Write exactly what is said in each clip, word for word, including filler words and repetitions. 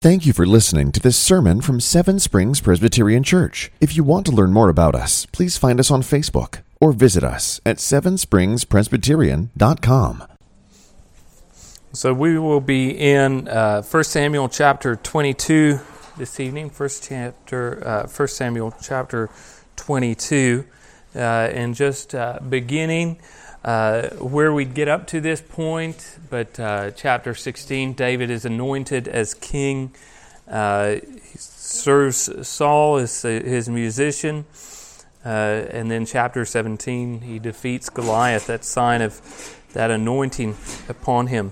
Thank you for listening to this sermon from Seven Springs Presbyterian Church. If you want to learn more about us, please find us on Facebook or visit us at seven springs presbyterian dot com. So we will be in uh, First Samuel chapter twenty-two this evening. First chapter, uh, First Samuel chapter twenty-two, uh, and just uh, beginning uh, where we get up to this point. But uh, chapter sixteen, David is anointed as king. Uh, he serves Saul as his musician. Uh, and then chapter seventeen, he defeats Goliath. That sign of that anointing upon him.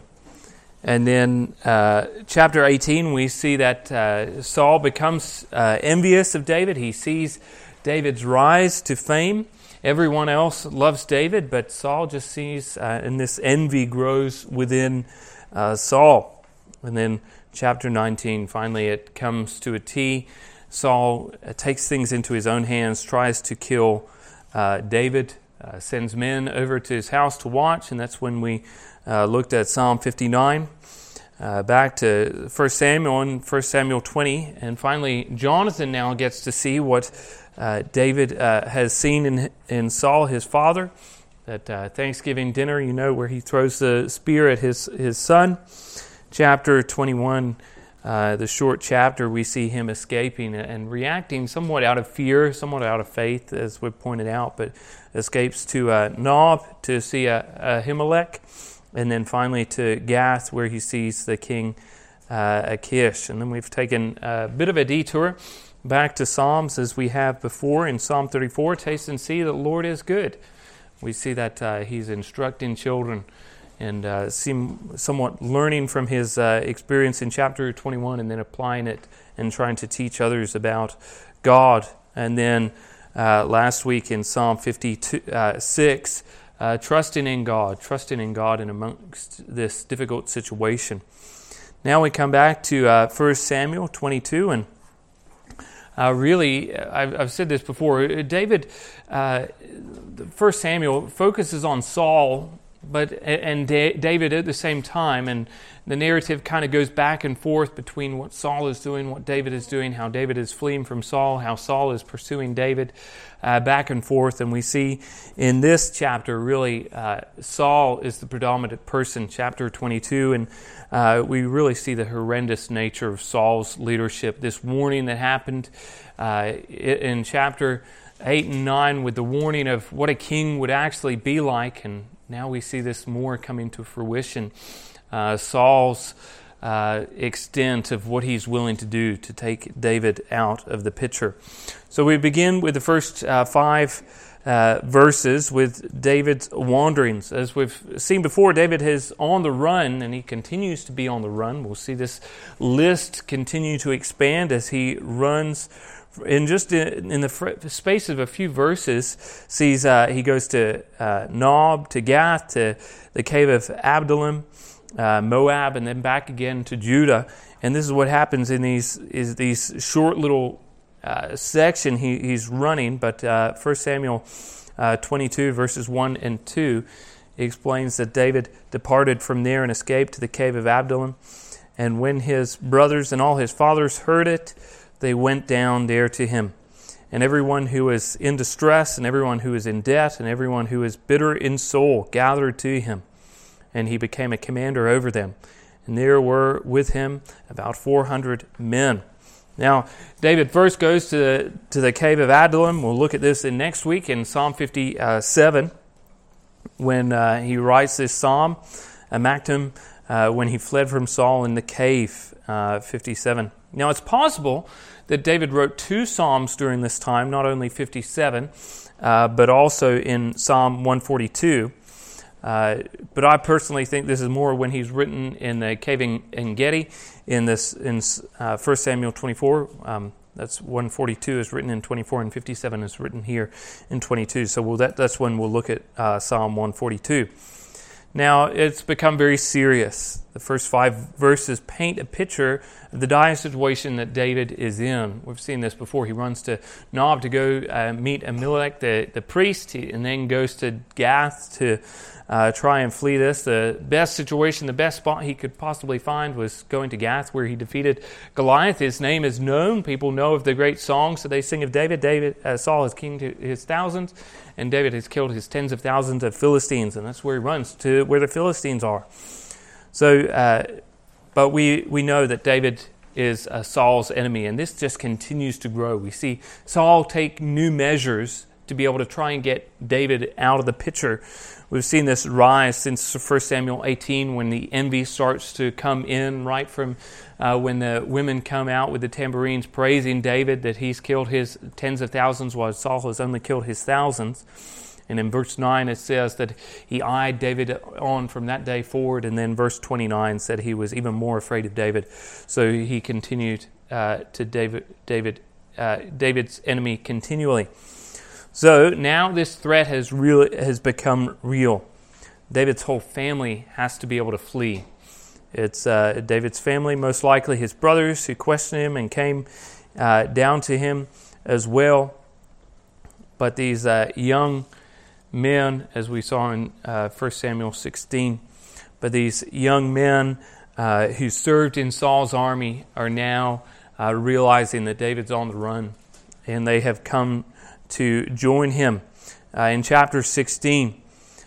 And then uh, chapter eighteen, we see that uh, Saul becomes uh, envious of David. He sees David's rise to fame. Everyone else loves David, but Saul just sees, uh, and this envy grows within uh, Saul. And then chapter nineteen, finally it comes to a T. Saul uh, takes things into his own hands, tries to kill uh, David, uh, sends men over to his house to watch, and that's when we uh, looked at Psalm fifty-nine. Uh, back to First Samuel and First Samuel twenty, and finally Jonathan now gets to see what uh, David uh, has seen in in Saul, his father. That uh, Thanksgiving dinner, you know, where he throws the spear at his his son. Chapter twenty-one, uh, the short chapter, we see him escaping and reacting somewhat out of fear, somewhat out of faith, as we pointed out, but escapes to uh, Nob to see uh, Ahimelech. And then finally to Gath, where he sees the king uh, Achish. And then we've taken a bit of a detour back to Psalms, as we have before in Psalm thirty-four. Taste and see that the Lord is good. We see that uh, he's instructing children and uh, seem somewhat learning from his uh, experience in chapter twenty-one, and then applying it and trying to teach others about God. And then uh, last week in Psalm fifty-six, Uh, trusting in God, trusting in God in amongst this difficult situation. Now we come back to uh, First Samuel twenty-two, and uh, really, I've, I've said this before, David, uh, First Samuel focuses on Saul, but and da- David at the same time, and the narrative kind of goes back and forth between what Saul is doing, what David is doing, how David is fleeing from Saul, how Saul is pursuing David, uh, back and forth. And we see in this chapter, really, uh, Saul is the predominant person, chapter twenty-two, and uh, we really see the horrendous nature of Saul's leadership. This warning that happened uh, in chapter eight and nine with the warning of what a king would actually be like, and now we see this more coming to fruition. Uh, Saul's uh, extent of what he's willing to do to take David out of the picture. So we begin with the first uh, five uh, verses with David's wanderings. As we've seen before, David is on the run, and he continues to be on the run. We'll see this list continue to expand as he runs. In just in, in the space of a few verses, sees uh, he goes to uh, Nob, to Gath, to the cave of Adullam, uh, Moab, and then back again to Judah. And this is what happens in these is these short little uh, section he, he's running. But uh, First Samuel uh, twenty-two, verses one and two, explains that David departed from there and escaped to the cave of Adullam. And when his brothers and all his fathers heard it, they went down there to him. And everyone who is in distress, and everyone who is in debt, and everyone who is bitter in soul gathered to him. And he became a commander over them. And there were with him about four hundred men. Now, David first goes to the, to the cave of Adullam. We'll look at this in next week in Psalm fifty-seven, when uh, he writes this psalm, Amachtam, uh, when he fled from Saul in the cave, uh, fifty-seven. Now, it's possible that David wrote two psalms during this time, not only fifty-seven, uh, but also in Psalm one forty-two. Uh, but I personally think this is more when he's written in the cave in Engedi, in this in uh, First Samuel twenty-four. Um, that's one forty-two is written in twenty-four, and fifty-seven is written here in twenty-two. So we'll, that, that's when we'll look at uh, Psalm one forty-two. Now, it's become very serious. The first five verses paint a picture of the dire situation that David is in. We've seen this before. He runs to Nob to go uh, meet Ahimelech, the, the priest, he, and then goes to Gath to uh, try and flee this. The best situation, the best spot he could possibly find was going to Gath, where he defeated Goliath. His name is known. People know of the great songs that they sing of David. David uh, Saul is king to his thousands, and David has killed his tens of thousands of Philistines, and that's where he runs, to where the Philistines are. So, uh, but we, we know that David is uh, Saul's enemy, and this just continues to grow. We see Saul take new measures to be able to try and get David out of the picture. We've seen this rise since First Samuel eighteen, when the envy starts to come in, right from uh, when the women come out with the tambourines praising David that he's killed his tens of thousands while Saul has only killed his thousands. And in verse nine it says that he eyed David on from that day forward, and then verse twenty-nine said he was even more afraid of David. So he continued uh, to David, David, uh, David's enemy continually. So now this threat has real has become real. David's whole family has to be able to flee. It's uh, David's family, most likely his brothers, who questioned him and came uh, down to him as well. But these uh, young men, as we saw in uh, First Samuel sixteen, but these young men uh, who served in Saul's army are now uh, realizing that David's on the run, and they have come to join him. Uh, in chapter sixteen,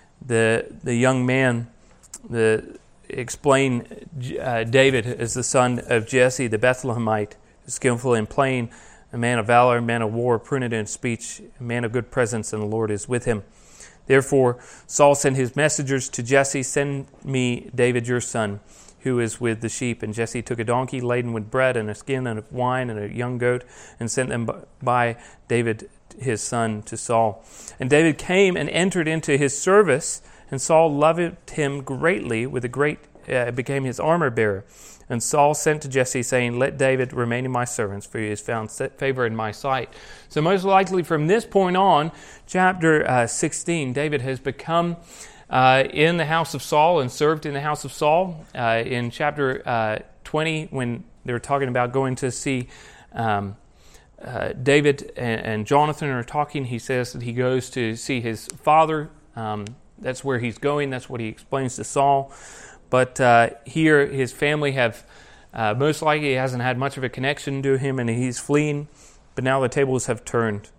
the the young man the explain uh, David as the son of Jesse the Bethlehemite, skillful in playing, a man of valor, a man of war, prudent in speech, a man of good presence, and the Lord is with him. Therefore Saul sent his messengers to Jesse, "Send me David your son, who is with the sheep." And Jesse took a donkey laden with bread and a skin and of wine and a young goat, and sent them by David his son to Saul. And David came and entered into his service, and Saul loved him greatly, with a great uh, became his armor bearer. And Saul sent to Jesse, saying, "Let David remain in my servants, for he has found favor in my sight." So most likely from this point on, chapter uh, sixteen, David has become uh, in the house of Saul and served in the house of Saul. Uh, in chapter uh, twenty, when they were talking about going to see um, uh, David and, and Jonathan are talking, he says that he goes to see his father. Um, that's where he's going. That's what he explains to Saul. But uh, here his family have, uh, most likely he hasn't had much of a connection to him, and he's fleeing. But now the tables have turned.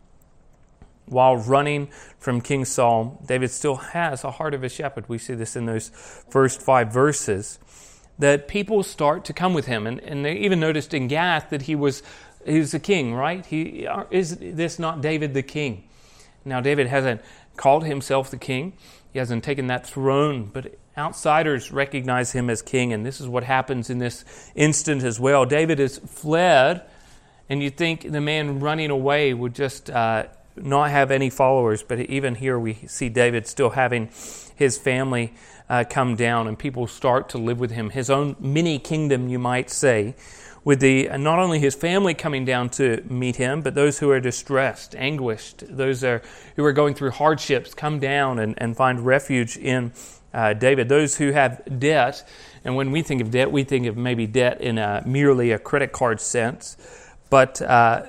While running from King Saul, David still has a heart of a shepherd. We see this in those first five verses, that people start to come with him. And, and they even noticed in Gath that he was he was the king, right? He is this not David the king? Now David hasn't called himself the king. He hasn't taken that throne, but outsiders recognize him as king, and this is what happens in this instant as well. David has fled, and you'd think the man running away would just uh, not have any followers, but even here we see David still having his family uh, come down, and people start to live with him, his own mini kingdom, you might say, with the uh, not only his family coming down to meet him, but those who are distressed, anguished, those are, who are going through hardships come down and, and find refuge in Uh, David. Those who have debt, and when we think of debt, we think of maybe debt in a, merely a credit card sense, but uh,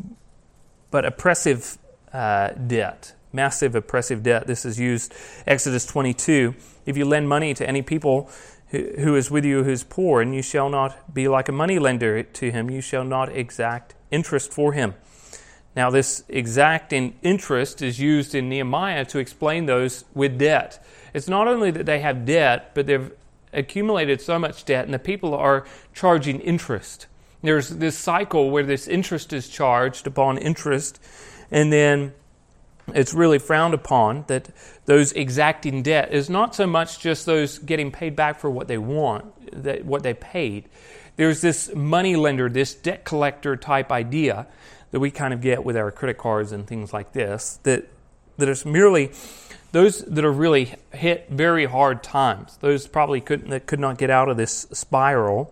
but oppressive uh, debt, massive oppressive debt. This is used, Exodus twenty-two. If you lend money to any people who, who is with you who is poor, and you shall not be like a money lender to him, you shall not exact interest for him. Now this exacting interest is used in Nehemiah to explain those with debt. It's not only that they have debt, but they've accumulated so much debt, and the people are charging interest. There's this cycle where this interest is charged upon interest, and then it's really frowned upon that those exacting debt is not so much just those getting paid back for what they want, that what they paid. There's this money lender, this debt collector type idea that we kind of get with our credit cards and things like this, that that is merely those that are really hit very hard times, those probably couldn't that could not get out of this spiral.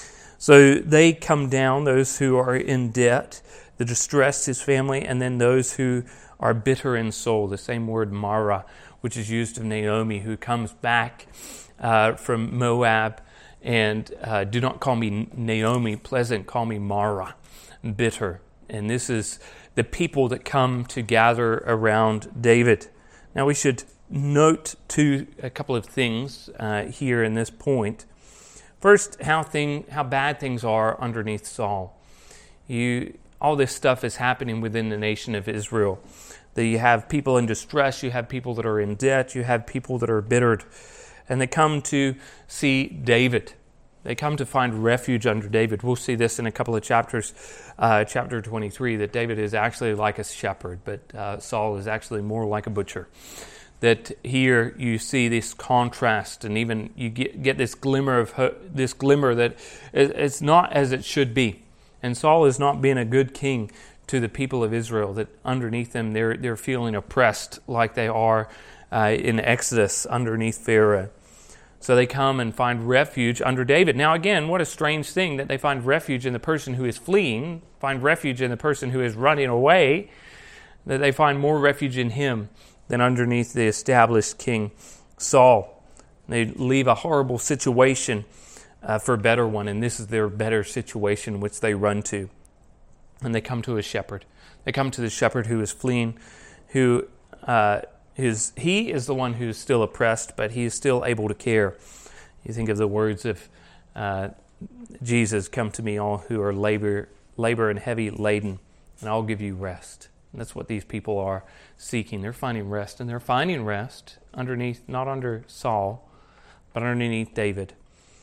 So they come down, those who are in debt, the distressed, his family, and then those who are bitter in soul, the same word Mara, which is used of Naomi, who comes back uh, from Moab And uh, do not call me Naomi, pleasant, call me Mara, bitter. And this is the people that come to gather around David. Now we should note two, a couple of things uh, here in this point. First, how thing, how bad things are underneath Saul. You, all this stuff is happening within the nation of Israel. That you have people in distress, you have people that are in debt, you have people that are bittered. And they come to see David. They come to find refuge under David. We'll see this in a couple of chapters. Uh, chapter twenty-three, that David is actually like a shepherd, but uh, Saul is actually more like a butcher. That here you see this contrast, and even you get, get this glimmer of ho- this glimmer that it's not as it should be. And Saul is not being a good king to the people of Israel. That underneath them they're they're feeling oppressed like they are uh, in Exodus underneath Pharaoh. So they come and find refuge under David. Now again, what a strange thing that they find refuge in the person who is fleeing, find refuge in the person who is running away, that they find more refuge in him than underneath the established king Saul. They leave a horrible situation uh, for a better one, and this is their better situation which they run to. And they come to a shepherd. They come to the shepherd who is fleeing, who uh, is he is the one who is still oppressed, but he is still able to care. You think of the words of uh, Jesus, "Come to me, all who are labor, labor and heavy laden, and I'll give you rest." And that's what these people are seeking. They're finding rest, and they're finding rest underneath, not under Saul, but underneath David.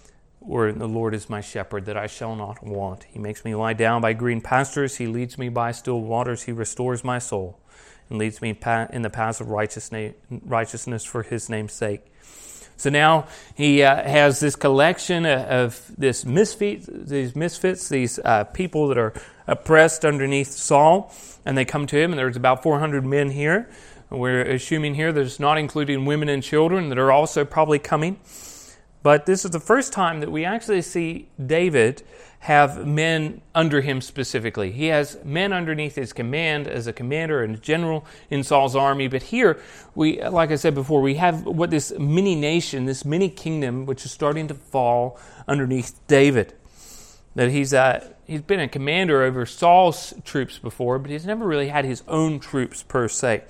Or the Lord is my shepherd, that I shall not want. He makes me lie down by green pastures. He leads me by still waters. He restores my soul and leads me in the paths of righteousness for his name's sake. So now he uh, has this collection of this misfit, these misfits, these uh, people that are oppressed underneath Saul, and they come to him, and there's about four hundred men here. We're assuming here there's not including women and children that are also probably coming. But this is the first time that we actually see David have men under him specifically. He has men underneath his command as a commander and a general in Saul's army. But here, we, like I said before, we have what this mini nation, this mini kingdom, which is starting to fall underneath David. That he's uh, he's been a commander over Saul's troops before, but he's never really had his own troops per se.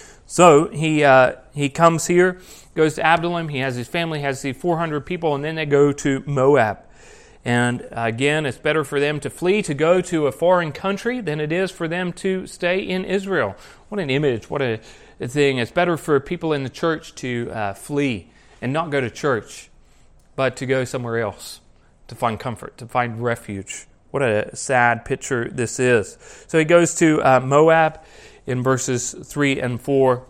So he uh, he comes here, goes to Absalom. He has his family, has these four hundred people, and then they go to Moab. And again, it's better for them to flee, to go to a foreign country, than it is for them to stay in Israel. What an image, what a, a thing. It's better for people in the church to uh, flee and not go to church, but to go somewhere else, to find comfort, to find refuge. What a sad picture this is. So he goes to uh, Moab in verses three and four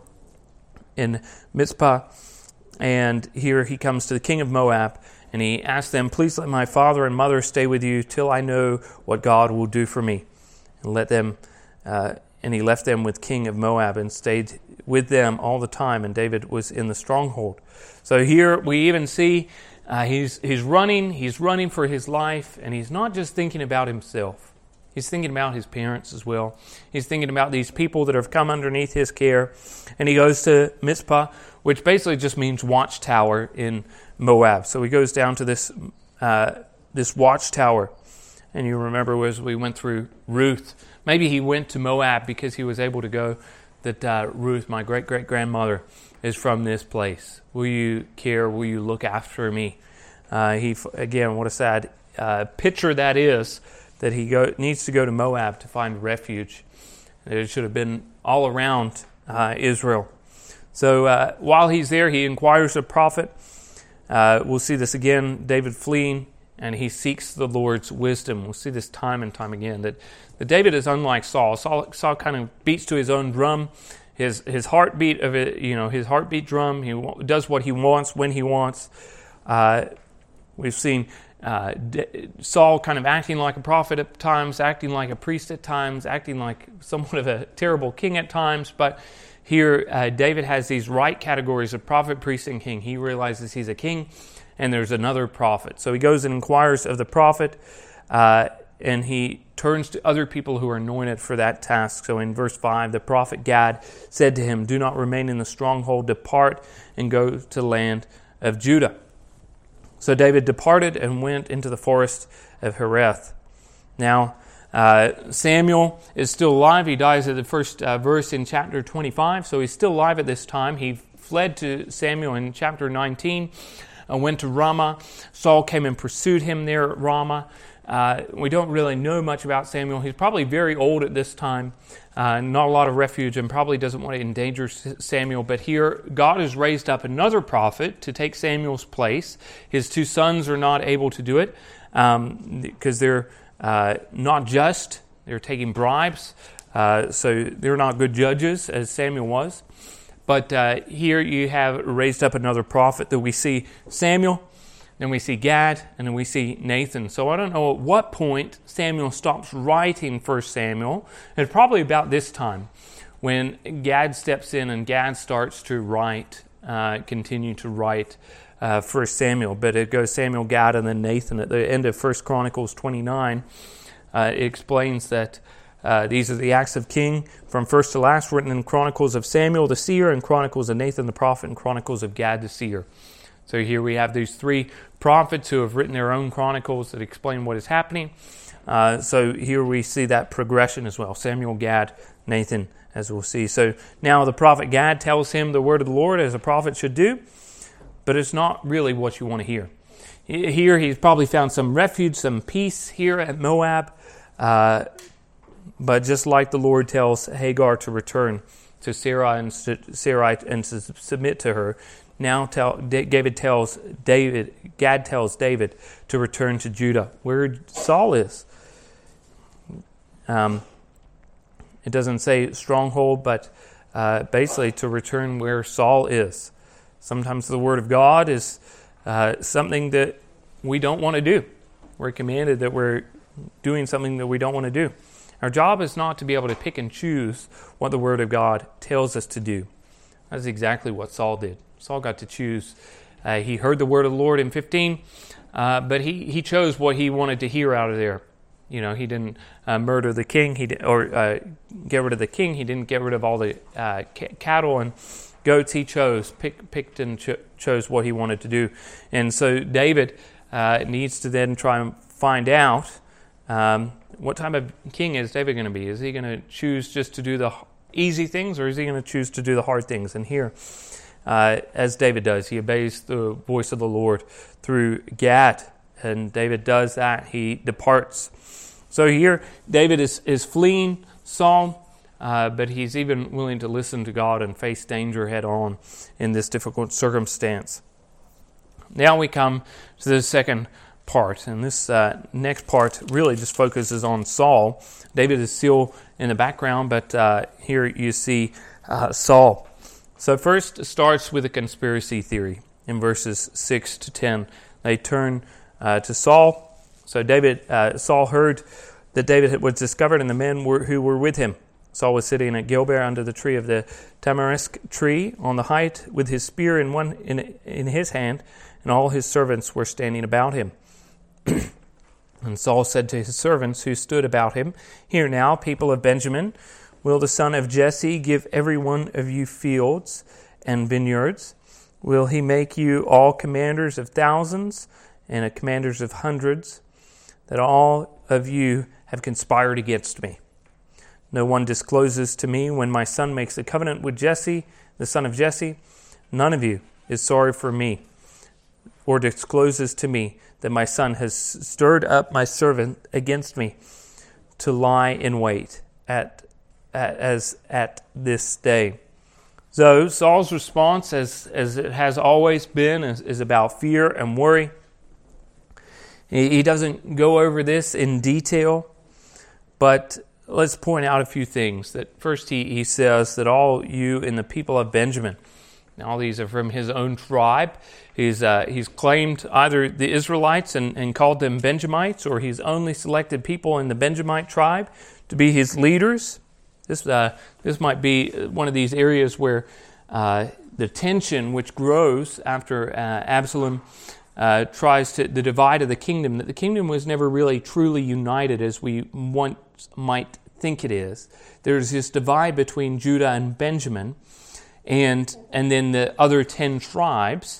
in Mizpah. And here he comes to the king of Moab, and he asks them, "Please let my father and mother stay with you till I know what God will do for me." And let them, uh, and he left them with king of Moab and stayed with them all the time. And David was in the stronghold. So here we even see uh, he's he's running, he's running for his life, and he's not just thinking about himself. He's thinking about his parents as well. He's thinking about these people that have come underneath his care. And he goes to Mizpah, which basically just means watchtower in Moab. So he goes down to this uh, this watchtower. And you remember as we went through Ruth, maybe he went to Moab because he was able to go, that uh, Ruth, my great-great-grandmother, is from this place. Will you care? Will you look after me? Uh, he Again, what a sad uh, picture that is, that he go, needs to go to Moab to find refuge. It should have been all around uh, Israel. So uh, while he's there, he inquires a prophet. Uh, we'll see this again, David fleeing, and he seeks the Lord's wisdom. We'll see this time and time again, that, that David is unlike Saul. Saul. Saul kind of beats to his own drum, his his heartbeat of it, you know, his heartbeat drum. He does what he wants when he wants. Uh, we've seen Uh, Saul kind of acting like a prophet at times, acting like a priest at times, acting like somewhat of a terrible king at times. But here uh, David has these right categories of prophet, priest, and king. He realizes he's a king, and there's another prophet. So he goes and inquires of the prophet, uh, and he turns to other people who are anointed for that task. So in verse five, the prophet Gad said to him, "Do not remain in the stronghold, depart and go to the land of Judah." So David departed and went into the forest of Hereth. Now, uh, Samuel is still alive. He dies at the first uh, verse in chapter twenty-five, so he's still alive at this time. He fled to Samuel in chapter nineteen, and went to Ramah. Saul came and pursued him there at Ramah. Uh, we don't really know much about Samuel. He's probably very old at this time, uh, not a lot of refuge, and probably doesn't want to endanger Samuel. But here, God has raised up another prophet to take Samuel's place. His two sons are not able to do it um, because they're uh, not just. They're taking bribes, uh, so they're not good judges, as Samuel was. But uh, here you have raised up another prophet that we see Samuel, then we see Gad, and then we see Nathan. So I don't know at what point Samuel stops writing First Samuel. It's probably about this time when Gad steps in and Gad starts to write, uh, continue to write uh, First Samuel. But it goes Samuel, Gad, and then Nathan. At the end of First Chronicles twenty-nine, uh, it explains that uh, these are the acts of king from first to last, written in Chronicles of Samuel the seer, and Chronicles of Nathan the prophet, and Chronicles of Gad the seer. So here we have these three prophets who have written their own chronicles that explain what is happening. Uh, so here we see that progression as well. Samuel, Gad, Nathan, as we'll see. So now the prophet Gad tells him the word of the Lord as a prophet should do, but it's not really what you want to hear. Here he's probably found some refuge, some peace here at Moab. Uh, but just like the Lord tells Hagar to return to Sarai and, Sarai and to submit to her, now tell, David tells David, Gad tells David to return to Judah, where Saul is. Um, it doesn't say stronghold, but uh, basically to return where Saul is. Sometimes the word of God is uh, something that we don't want to do. We're commanded that we're doing something that we don't want to do. Our job is not to be able to pick and choose what the word of God tells us to do. That's exactly what Saul did. Saul got to choose. Uh, he heard the word of the Lord in fifteen, uh, but he, he chose what he wanted to hear out of there. You know, he didn't uh, murder the king, he did, or uh, get rid of the king. He didn't get rid of all the uh, c- cattle and goats. He chose, pick, picked and cho- chose what he wanted to do. And so David uh, needs to then try and find out um, what type of king is David going to be. Is he going to choose just to do the easy things, or is he going to choose to do the hard things? And here, Uh, as David does, he obeys the voice of the Lord through Gad, and David does that. He departs. So here, David is, is fleeing Saul, uh, but he's even willing to listen to God and face danger head on in this difficult circumstance. Now we come to the second part, and this uh, next part really just focuses on Saul. David is still in the background, but uh, here you see uh, Saul. So first it starts with a conspiracy theory in verses six to ten. They turn uh, to Saul. So David, uh, Saul heard that David was discovered and the men were, who were with him. Saul was sitting at Gilboa under the tree of the tamarisk tree on the height with his spear in one in, in his hand, and all his servants were standing about him. And Saul said to his servants who stood about him, "Hear now, people of Benjamin, will the son of Jesse give every one of you fields and vineyards? Will he make you all commanders of thousands and commanders of hundreds, that all of you have conspired against me? No one discloses to me when my son makes a covenant with Jesse, the son of Jesse. None of you is sorry for me, or discloses to me that my son has stirred up my servant against me to lie in wait at as at this day." So Saul's response, as, as it has always been, is, is about fear and worry. He, he doesn't go over this in detail, but let's point out a few things. That first he, he says that all you in the people of Benjamin, now all these are from his own tribe. He's uh, he's claimed either the Israelites and, and called them Benjamites, or he's only selected people in the Benjamite tribe to be his leaders. This uh, this might be one of these areas where uh, the tension which grows after uh, Absalom uh, tries to the divide of the kingdom, that the kingdom was never really truly united as we once might think it is. There's this divide between Judah and Benjamin, and and then the other ten tribes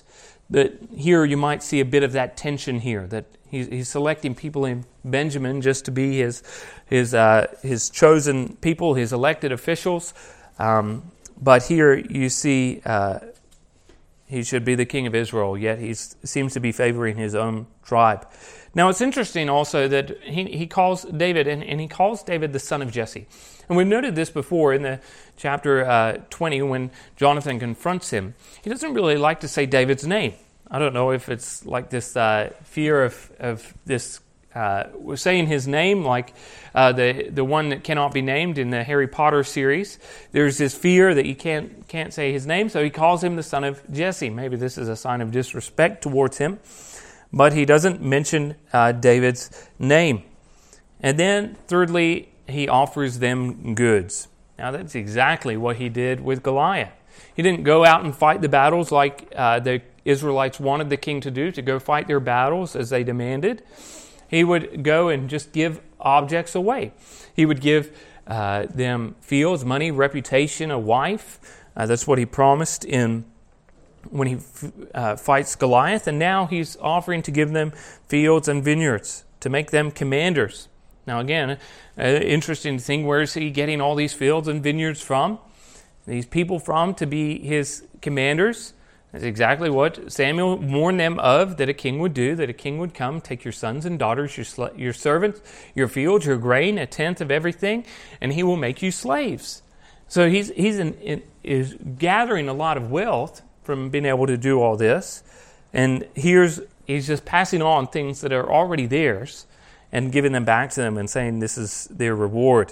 That here you might see a bit of that tension here, that he's, he's selecting people in Benjamin just to be his his uh, his chosen people, his elected officials. Um, but here you see uh, he should be the king of Israel, yet he seems to be favoring his own tribe. Now it's interesting also that he, he calls David, and, and he calls David the son of Jesse. And we've noted this before in the chapter uh, twenty when Jonathan confronts him. He doesn't really like to say David's name. I don't know if it's like this uh, fear of, of this, uh, saying his name, like uh, the the one that cannot be named in the Harry Potter series. There's this fear that you can't can't say his name, so he calls him the son of Jesse. Maybe this is a sign of disrespect towards him, but he doesn't mention uh, David's name. And then, thirdly, he offers them goods. Now, that's exactly what he did with Goliath. He didn't go out and fight the battles like uh, the Israelites wanted the king to do, to go fight their battles as they demanded. He would go and just give objects away. He would give uh, them fields, money, reputation, a wife. Uh, that's what he promised in when he uh, fights Goliath. And now he's offering to give them fields and vineyards, to make them commanders. Now again, an interesting thing, where is he getting all these fields and vineyards from? These people from to be his commanders? That's exactly what Samuel warned them of, that a king would do, that a king would come, take your sons and daughters, your sl- your servants, your fields, your grain, a tenth of everything, and he will make you slaves. So he's he's in, in, is gathering a lot of wealth from being able to do all this, and here's he's just passing on things that are already theirs and giving them back to them and saying this is their reward.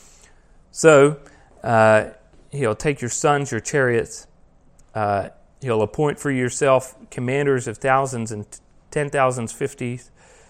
So uh, he'll take your sons, your chariots. Uh, he'll appoint for yourself commanders of thousands and ten thousands, fifties.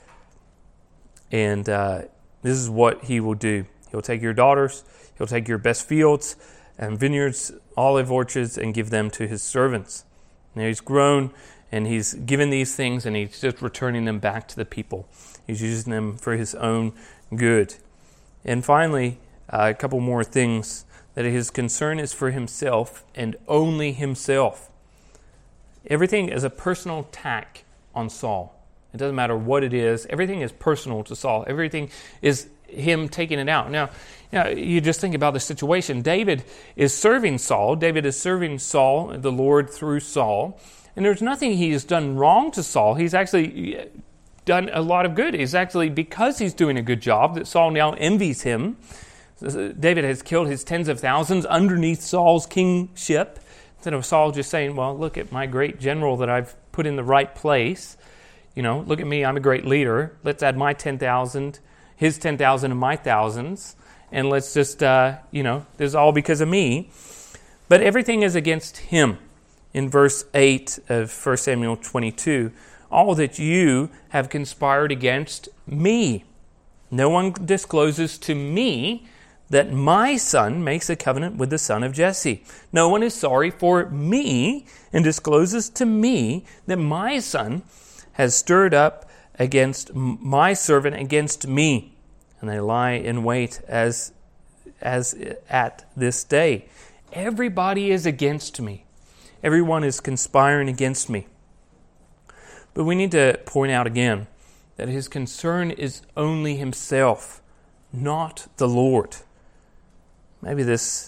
And uh, this is what he will do. He'll take your daughters. He'll take your best fields and vineyards, olive orchards, and give them to his servants. Now he's grown and he's given these things, and he's just returning them back to the people. He's using them for his own good. And finally, uh, a couple more things, that his concern is for himself and only himself. Everything is a personal attack on Saul. It doesn't matter what it is. Everything is personal to Saul. Everything is him taking it out. Now, you know, you just think about the situation. David is serving Saul. David is serving Saul, the Lord, through Saul. And there's nothing he has done wrong to Saul. He's actually done a lot of good. It's actually because he's doing a good job that Saul now envies him. David has killed his tens of thousands underneath Saul's kingship. Instead of Saul just saying, well, look at my great general that I've put in the right place. You know, look at me, I'm a great leader. Let's add my ten thousand, his ten thousand and my thousands. And let's just, uh, you know, this is all because of me. But everything is against him. In verse eight of First Samuel twenty-two, all that you have conspired against me. No one discloses to me that my son makes a covenant with the son of Jesse. No one is sorry for me and discloses to me that my son has stirred up against my servant against me. And they lie in wait as, as at this day. Everybody is against me. Everyone is conspiring against me. But we need to point out again that his concern is only himself, not the Lord. Maybe this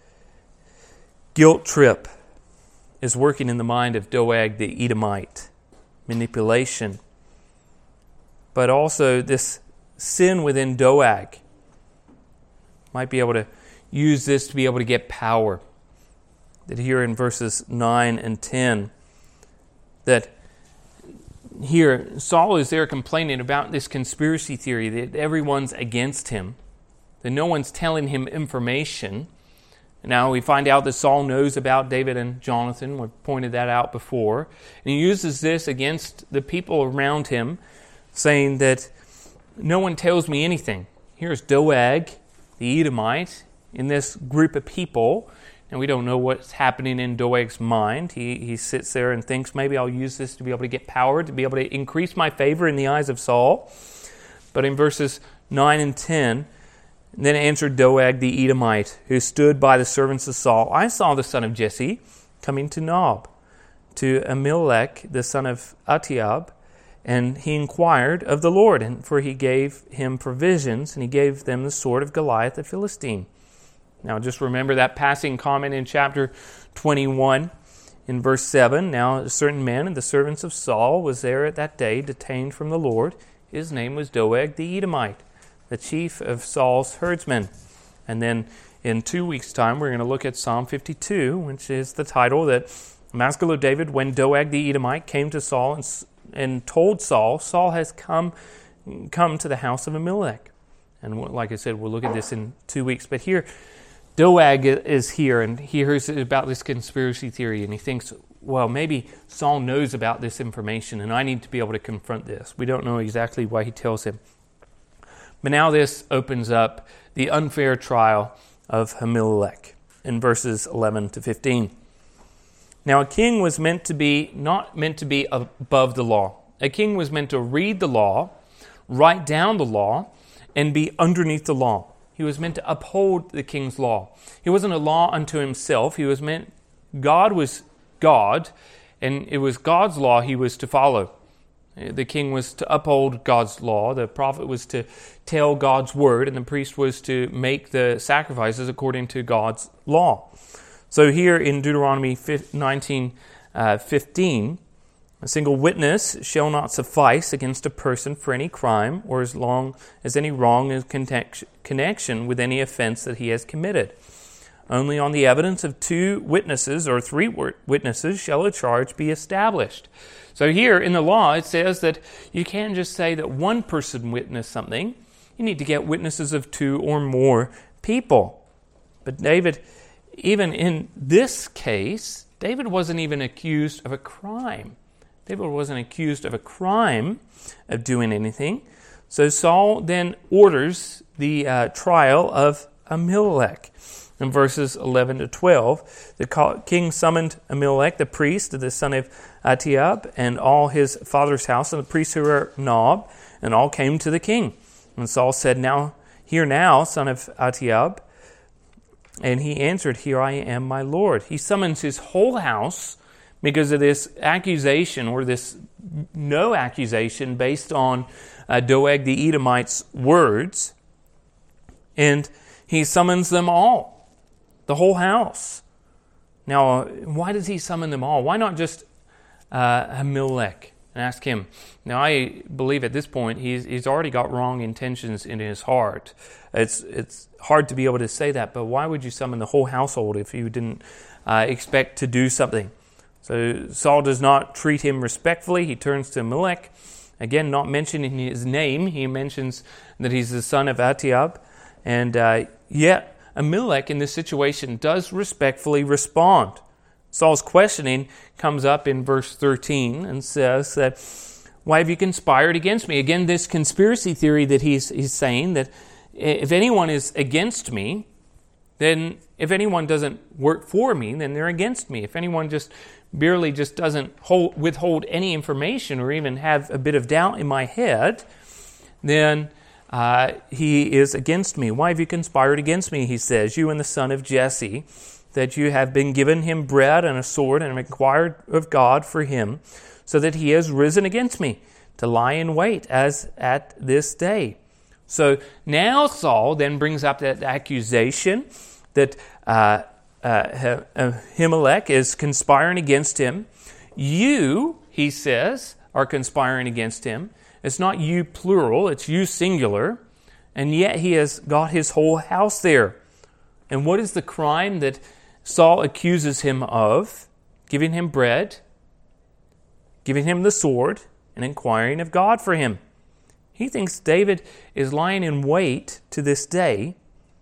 guilt trip is working in the mind of Doeg the Edomite. Manipulation. But also this sin within Doeg might be able to use this to be able to get power. That here in verses nine and ten, that here, Saul is there complaining about this conspiracy theory that everyone's against him, that no one's telling him information. Now we find out that Saul knows about David and Jonathan. We've pointed that out before. And he uses this against the people around him, saying that no one tells me anything. Here's Doeg, the Edomite, in this group of people. And we don't know what's happening in Doeg's mind. He he sits there and thinks, maybe I'll use this to be able to get power, to be able to increase my favor in the eyes of Saul. But in verses nine and ten, then answered Doeg the Edomite, who stood by the servants of Saul, I saw the son of Jesse coming to Nob, to Ahimelech, the son of Ahitub, and he inquired of the Lord, and for he gave him provisions, and he gave them the sword of Goliath the Philistine. Now just remember that passing comment in chapter twenty-one, in verse seven. Now a certain man of the servants of Saul was there at that day, detained from the Lord. His name was Doeg the Edomite, the chief of Saul's herdsmen. And then in two weeks' time, we're going to look at Psalm fifty-two, which is the title that Maskell of David, when Doeg the Edomite came to Saul and, and told Saul, Saul has come, come to the house of Ahimelech. And like I said, we'll look at this in two weeks. But here, Doeg is here, and he hears about this conspiracy theory, and he thinks, well, maybe Saul knows about this information, and I need to be able to confront this. We don't know exactly why he tells him. But now this opens up the unfair trial of Ahimelech in verses eleven to fifteen. Now a king was meant to be, not meant to be above the law. A king was meant to read the law, write down the law, and be underneath the law. He was meant to uphold the king's law. He wasn't a law unto himself. He was meant, God was God, and it was God's law he was to follow. The king was to uphold God's law. The prophet was to tell God's word, and the priest was to make the sacrifices according to God's law. So here in Deuteronomy nineteen fifteen, a single witness shall not suffice against a person for any crime, or as long as any wrong is connection with any offense that he has committed. Only on the evidence of two witnesses or three witnesses shall a charge be established. So here in the law it says that you can't just say that one person witnessed something. You need to get witnesses of two or more people. But David, even in this case, David wasn't even accused of a crime. David wasn't accused of a crime of doing anything. So Saul then orders the uh, trial of Ahimelech. In verses eleven to twelve, the king summoned Ahimelech, the priest, the son of Ahitub, and all his father's house, and the priests who were Nob, and all came to the king. And Saul said, "Now, hear now, son of Ahitub." And he answered, "Here I am, my lord." He summons his whole house because of this accusation, or this no accusation based on uh, Doeg the Edomite's words. And he summons them all, the whole house. Now, why does he summon them all? Why not just uh, Ahimelech and ask him? Now, I believe at this point he's he's already got wrong intentions in his heart. It's it's hard to be able to say that, but why would you summon the whole household if you didn't uh, expect to do something? So Saul does not treat him respectfully. He turns to Ahimelech, again not mentioning his name. He mentions that he's the son of Ahitub, and uh, yet Ahimelech in this situation does respectfully respond. Saul's questioning comes up in verse thirteen and says that, "Why have you conspired against me?" Again, this conspiracy theory that he's he's saying that if anyone is against me, then if anyone doesn't work for me, then they're against me. If anyone just barely just doesn't hold, withhold any information or even have a bit of doubt in my head, then uh, he is against me. "Why have you conspired against me?" he says, "you and the son of Jesse, that you have been given him bread and a sword and have inquired of God for him, so that he has risen against me to lie in wait as at this day." So now Saul then brings up that accusation that uh, uh, Ahimelech is conspiring against him. You, he says, are conspiring against him. It's not you plural, it's you singular. And yet he has got his whole house there. And what is the crime that Saul accuses him of? Giving him bread, giving him the sword, and inquiring of God for him. He thinks David is lying in wait to this day.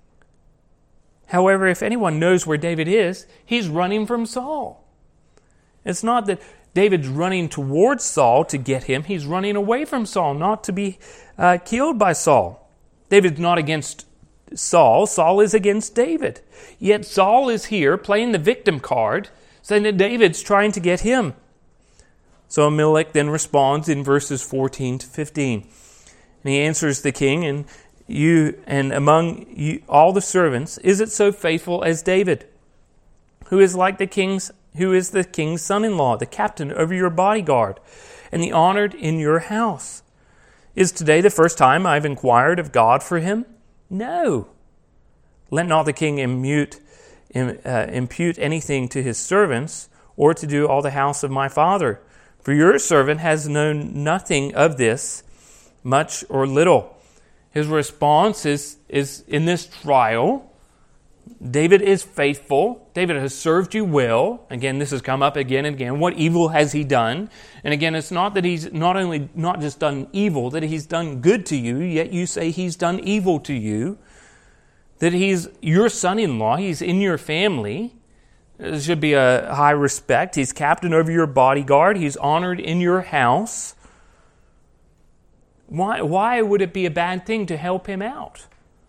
However, if anyone knows where David is, he's running from Saul. It's not that David's running towards Saul to get him. He's running away from Saul, not to be uh, killed by Saul. David's not against Saul. Saul is against David. Yet Saul is here playing the victim card, saying that David's trying to get him. So Ahimelech then responds in verses fourteen to fifteen. And he answers the king, "And you and among you all the servants, is it so faithful as David, who is like the king's who is the king's son-in-law, the captain over your bodyguard, and the honored in your house. Is today the first time I've inquired of God for him? No. Let not the king impute, uh, impute anything to his servants, or to do all the house of my father. For your servant has known nothing of this, much or little. His response is, is in this trial, David is faithful. David has served you well. Again, this has come up again and again. What evil has he done? And again, it's not that he's not only not just done evil, that he's done good to you, yet you say he's done evil to you. That he's your son-in-law, he's in your family. There should be a high respect. He's captain over your bodyguard. He's honored in your house. Why, why would it be a bad thing to help him out?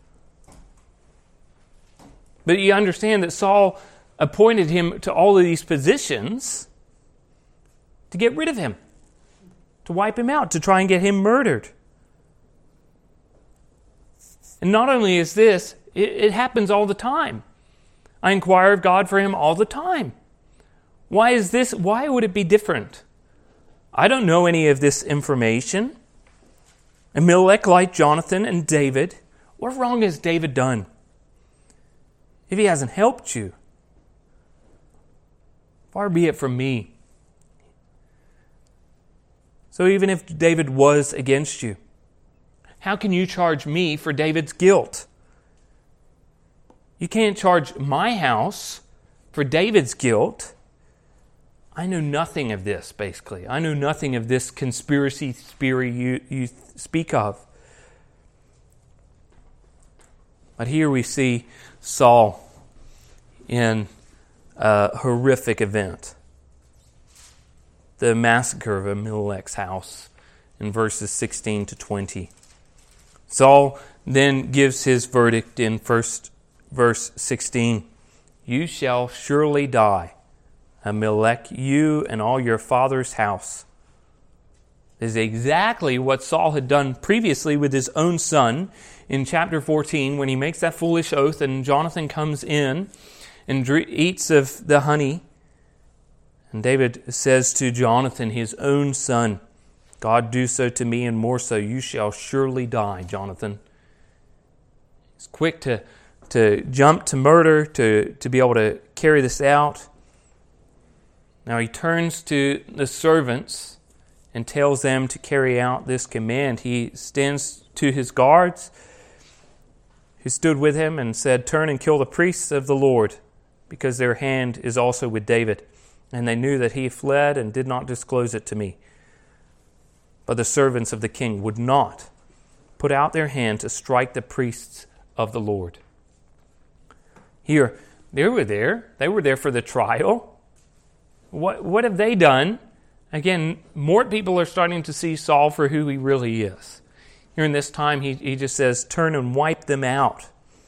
But you understand that Saul appointed him to all of these positions to get rid of him, to wipe him out, to try and get him murdered. And not only is this, it, it happens all the time. I inquire of God for him all the time. Why is this? Why would it be different? I don't know any of this information. Ahimelech liked Jonathan and David. What wrong has David done? If he hasn't helped you, far be it from me. So even if David was against you, how can you charge me for David's guilt? You can't charge my house for David's guilt. I know nothing of this, basically. I know nothing of this conspiracy theory you, you speak of. But here we see Saul in a horrific event. The massacre of Ahimelech's house in verses sixteen to twenty. Saul then gives his verdict in first verse sixteen. You shall surely die, Ahimelech, you and all your father's house. This is exactly what Saul had done previously with his own son in chapter fourteen when he makes that foolish oath and Jonathan comes in and eats of the honey. And David says to Jonathan, his own son, God do so to me and more so, you shall surely die, Jonathan. He's quick to, to jump to murder, to, to be able to carry this out. Now he turns to the servants and tells them to carry out this command. He stands to his guards who stood with him and said, turn and kill the priests of the Lord, because their hand is also with David. And they knew that he fled and did not disclose it to me. But the servants of the king would not put out their hand to strike the priests of the Lord. Here, they were there. They were there for the trial. What, what have they done? Again, more people are starting to see Saul for who he really is. Here in this time, he, he just says, turn and wipe them out.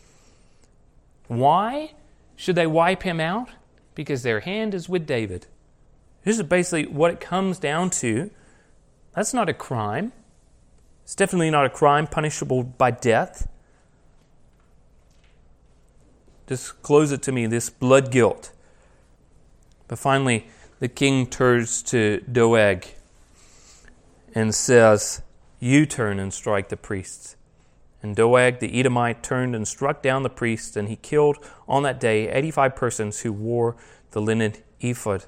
Why should they wipe him out? Because their hand is with David. This is basically what it comes down to. That's not a crime. It's definitely not a crime punishable by death. Disclose it to me, this blood guilt. But finally, the king turns to Doeg and says, you turn and strike the priests. And Doeg the Edomite turned and struck down the priests, and he killed on that day eighty-five persons who wore the linen ephod.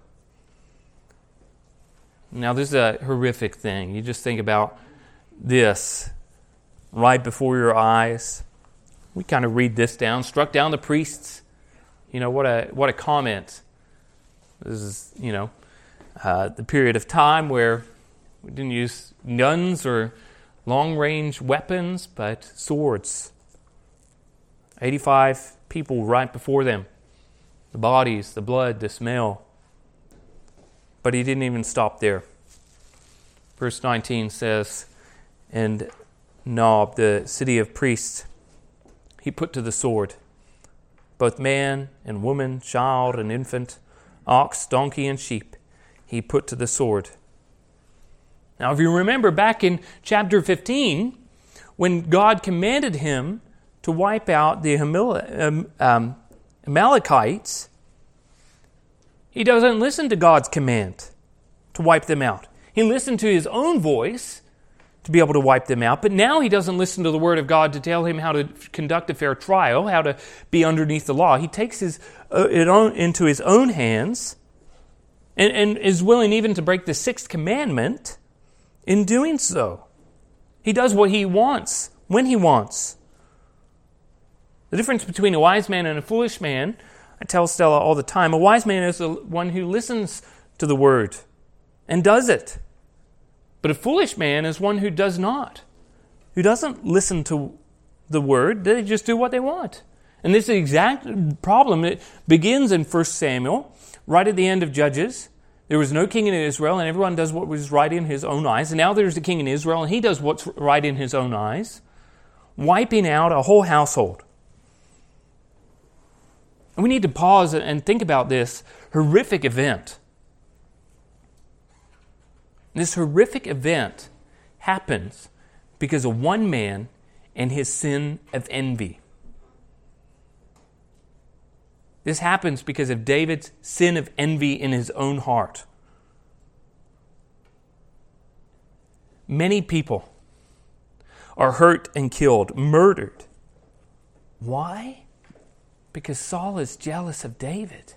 Now this is a horrific thing. You just think about this right before your eyes. We kind of read this down. Struck down the priests. You know, what a what a comment. This is, you know, uh, the period of time where we didn't use guns or long-range weapons, but swords. eighty-five people right before them. The bodies, the blood, the smell. But he didn't even stop there. Verse nineteen says, and Nob, the city of priests, he put to the sword both man and woman, child and infant, ox, donkey, and sheep. He put to the sword. Now, if you remember back in chapter fifteen, when God commanded him to wipe out the Amalekites, He doesn't listen to God's command to wipe them out. He listened to his own voice to be able to wipe them out, but now he doesn't listen to the word of God to tell him how to conduct a fair trial, how to be underneath the law. He takes his uh, it on, into his own hands and, and is willing even to break the sixth commandment in doing so. He does what he wants, when he wants. The difference between a wise man and a foolish man, I tell Stella all the time, a wise man is the one who listens to the word and does it. But a foolish man is one who does not, who doesn't listen to the word. They just do what they want. And this is the exact problem. It begins in First Samuel, right at the end of Judges. There was no king in Israel, and everyone does what was right in his own eyes. And now there's a king in Israel, and he does what's right in his own eyes, wiping out a whole household. And we need to pause and think about this horrific event. This horrific event happens because of one man and his sin of envy. This happens because of David's sin of envy in his own heart. Many people are hurt and killed, murdered. Why? Because Saul is jealous of David.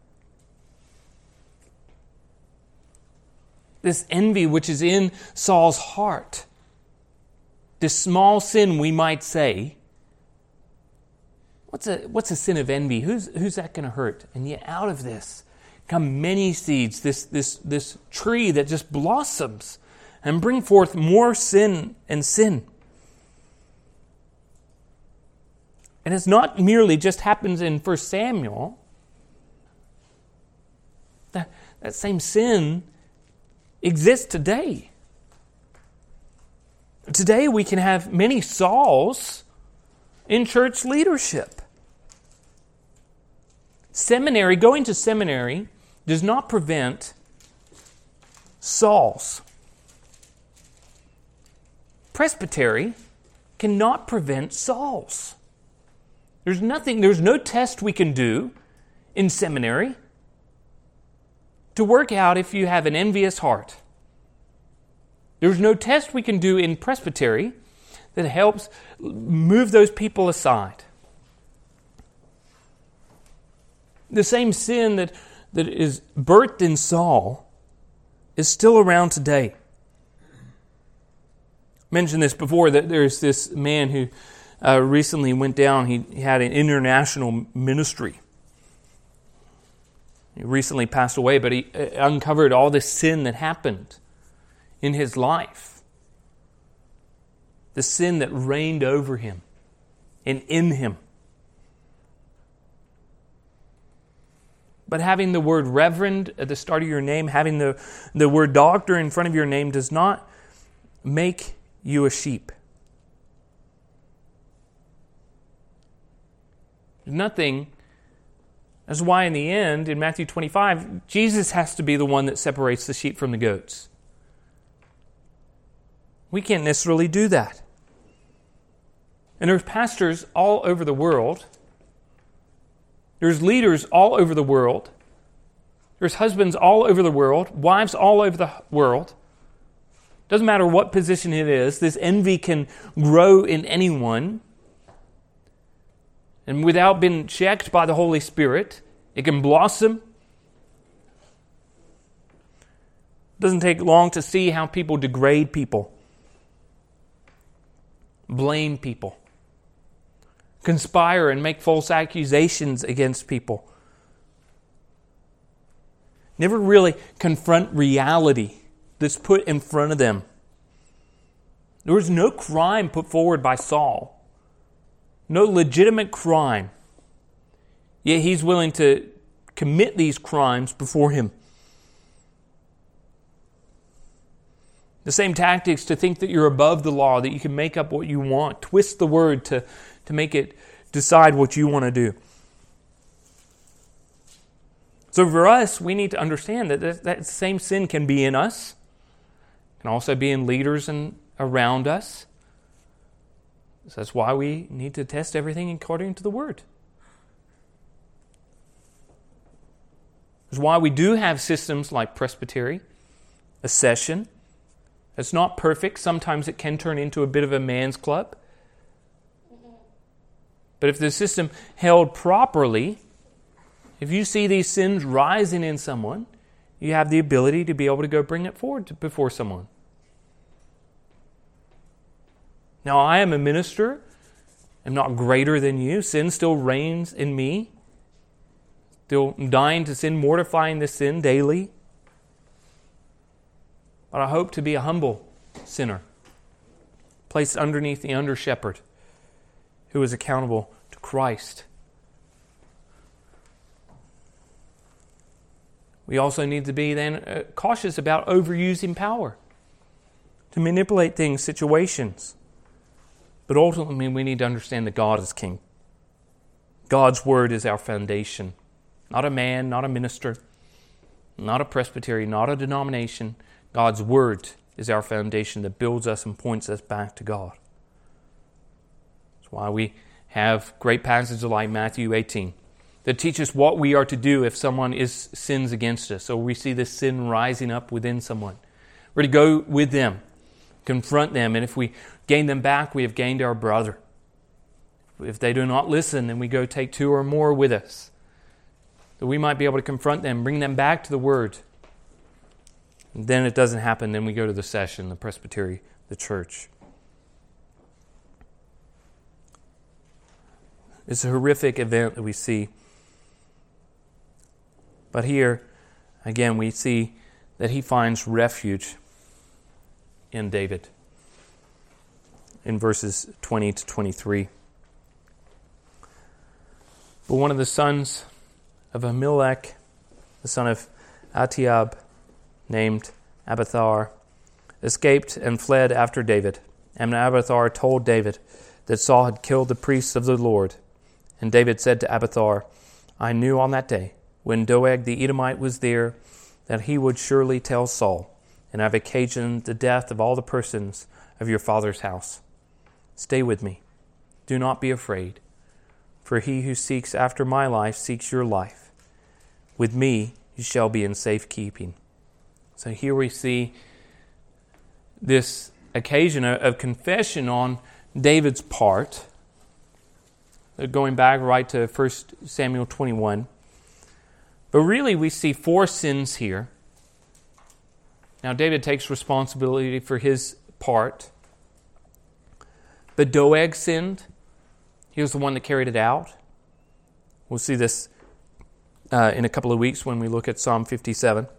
This envy which is in Saul's heart, this small sin we might say, what's a what's a sin of envy? Who's who's that going to hurt? And yet out of this come many seeds, this this this tree that just blossoms and bring forth more sin and sin. And it's not merely just happens in First Samuel. That, that same sin exists today. Today we can have many Sauls in church leadership. Seminary, going to seminary does not prevent Sauls. Presbytery cannot prevent Sauls. There's nothing, there's no test we can do in seminary to work out if you have an envious heart. There's no test we can do in presbytery that helps move those people aside. The same sin that, that is birthed in Saul is still around today. I mentioned this before, that there's this man who uh, recently went down. He, he had an international ministry. He recently passed away, but he uncovered all this sin that happened in his life. The sin that reigned over him and in him. But having the word reverend at the start of your name, having the, the word doctor in front of your name does not make you a sheep. Nothing. That's why in the end, in Matthew twenty-five, Jesus has to be the one that separates the sheep from the goats. We can't necessarily do that. And there's pastors all over the world. There's leaders all over the world. There's husbands all over the world. Wives all over the world. Doesn't matter what position it is. This envy can grow in anyone. And without being checked by the Holy Spirit, it can blossom. It doesn't take long to see how people degrade people. Blame people. Conspire and make false accusations against people. Never really confront reality that's put in front of them. There was no crime put forward by Saul. No legitimate crime. Yet he's willing to commit these crimes before him. The same tactics to think that you're above the law, that you can make up what you want, twist the word to, to make it decide what you want to do. So for us, we need to understand that that, that same sin can be in us, can also be in leaders and around us. So that's why we need to test everything according to the Word. That's why we do have systems like presbytery, a session. It's not perfect. Sometimes it can turn into a bit of a man's club. But if the system held properly, if you see these sins rising in someone, you have the ability to be able to go bring it forward to, before someone. Now, I am a minister. I'm not greater than you. Sin still reigns in me. Still dying to sin, mortifying the sin daily. But I hope to be a humble sinner, placed underneath the under-shepherd who is accountable to Christ. We also need to be then uh, cautious about overusing power to manipulate things, situations. But ultimately, we need to understand that God is King. God's Word is our foundation. Not a man, not a minister, not a presbytery, not a denomination. God's Word is our foundation that builds us and points us back to God. That's why we have great passages like Matthew eighteen that teach us what we are to do if someone is sins against us, or we see this sin rising up within someone. We're to go with them, confront them, and if we gain them back, we have gained our brother. If they do not listen, then we go take two or more with us, that we might be able to confront them, bring them back to the Word. And then it doesn't happen, then we go to the session, the presbytery, the church. It's a horrific event that we see. But here, again, we see that he finds refuge in David in verses twenty to twenty-three. But one of the sons of Ahimelech, the son of Ahitub, named Abiathar, escaped and fled after David. And Abiathar told David that Saul had killed the priests of the Lord. And David said to Abiathar, I knew on that day, when Doeg the Edomite was there, that he would surely tell Saul, and have occasioned the death of all the persons of your father's house. Stay with me. Do not be afraid, for he who seeks after my life seeks your life. With me you shall be in safekeeping. So here we see this occasion of confession on David's part, going back right to First Samuel twenty-one. But really we see four sins here. Now David takes responsibility for his part. But Doeg sinned. He was the one that carried it out. We'll see this uh, in a couple of weeks when we look at Psalm fifty-seven.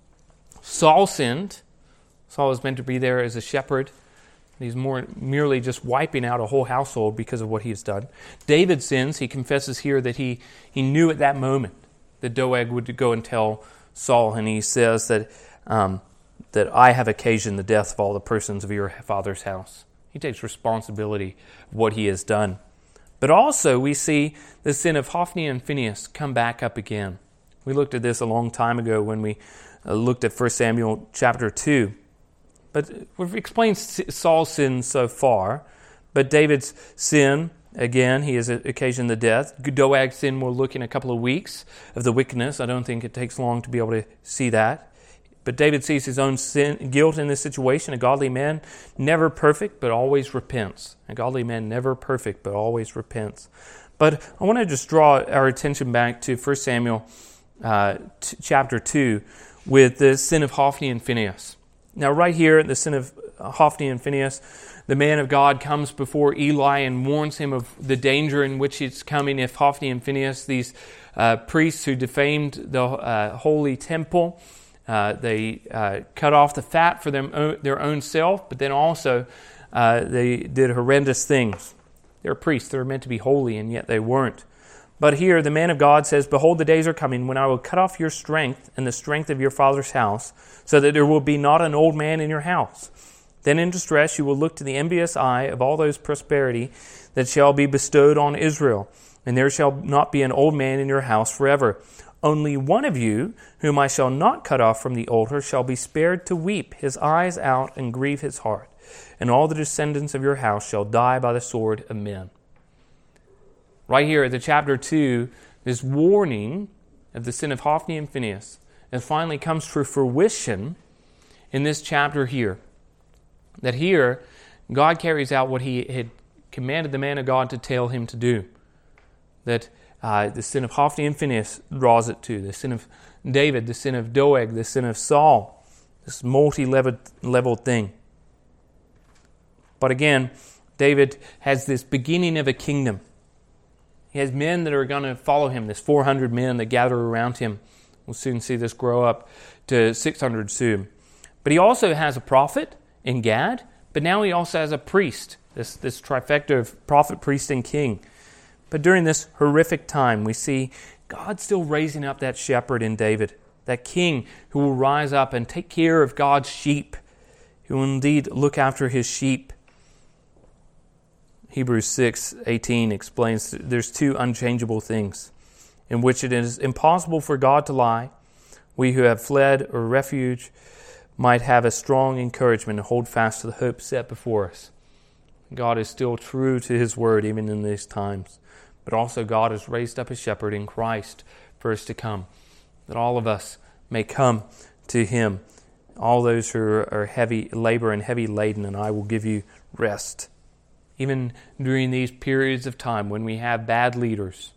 Saul sinned. Saul was meant to be there as a shepherd. He's more merely just wiping out a whole household because of what he has done. David sins. He confesses here that he, he knew at that moment that Doeg would go and tell Saul, and he says that um, that I have occasioned the death of all the persons of your father's house. He takes responsibility of what he has done. But also we see the sin of Hophni and Phinehas come back up again. We looked at this a long time ago when we uh, looked at First Samuel chapter two. But we've explained Saul's sin so far. But David's sin, again, he has occasioned the death. Doeg's sin, we'll look in a couple of weeks of the wickedness. I don't think it takes long to be able to see that. But David sees his own sin, guilt in this situation. A godly man, never perfect, but always repents. A godly man, never perfect, but always repents. But I want to just draw our attention back to First Samuel uh, t- chapter two with the sin of Hophni and Phinehas. Now right here, the sin of Hophni and Phinehas, the man of God comes before Eli and warns him of the danger in which it's coming if Hophni and Phinehas, these uh, priests who defamed the uh, holy temple, uh, they uh, cut off the fat for them, their own self, but then also uh, they did horrendous things. They're priests, they're meant to be holy, and yet they weren't. But here the man of God says, Behold, the days are coming when I will cut off your strength and the strength of your father's house, so that there will be not an old man in your house. Then in distress you will look to the envious eye of all those prosperity that shall be bestowed on Israel, and there shall not be an old man in your house forever. Only one of you, whom I shall not cut off from the altar, shall be spared to weep his eyes out and grieve his heart, and all the descendants of your house shall die by the sword of men. Right here at the chapter two, this warning of the sin of Hophni and Phinehas, and finally comes to fruition in this chapter here. That here, God carries out what He had commanded the man of God to tell him to do. That uh, the sin of Hophni and Phinehas draws it to. The sin of David, the sin of Doeg, the sin of Saul. This multi-leveled thing. But again, David has this beginning of a kingdom. He has men that are going to follow him, this four hundred men that gather around him. We'll soon see this grow up to six hundred soon. But he also has a prophet in Gad, but now he also has a priest, this, this trifecta of prophet, priest, and king. But during this horrific time, we see God still raising up that shepherd in David, that king who will rise up and take care of God's sheep, who will indeed look after his sheep. Hebrews six eighteen explains that there's two unchangeable things in which it is impossible for God to lie. We who have fled or refuge might have a strong encouragement and hold fast to the hope set before us. God is still true to His word even in these times. But also God has raised up a shepherd in Christ for us to come, that all of us may come to Him. All those who are heavy labor and heavy laden, and I will give you rest. Even during these periods of time when we have bad leaders,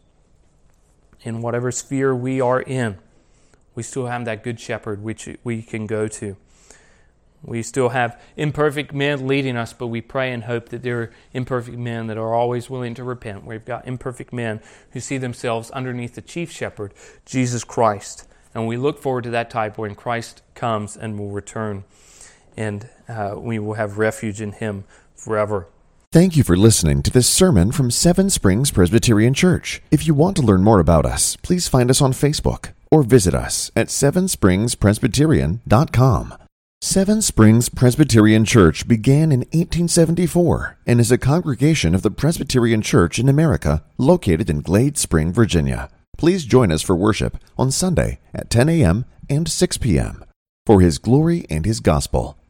in whatever sphere we are in, we still have that good shepherd which we can go to. We still have imperfect men leading us, but we pray and hope that there are imperfect men that are always willing to repent. We've got imperfect men who see themselves underneath the chief shepherd, Jesus Christ. And we look forward to that type when Christ comes and will return, and uh, we will have refuge in Him forever. Thank you for listening to this sermon from Seven Springs Presbyterian Church. If you want to learn more about us, please find us on Facebook or visit us at seven springs presbyterian dot com. Seven Springs Presbyterian Church began in eighteen seventy-four and is a congregation of the Presbyterian Church in America located in Glade Spring, Virginia. Please join us for worship on Sunday at ten a.m. and six p.m. for His glory and His gospel.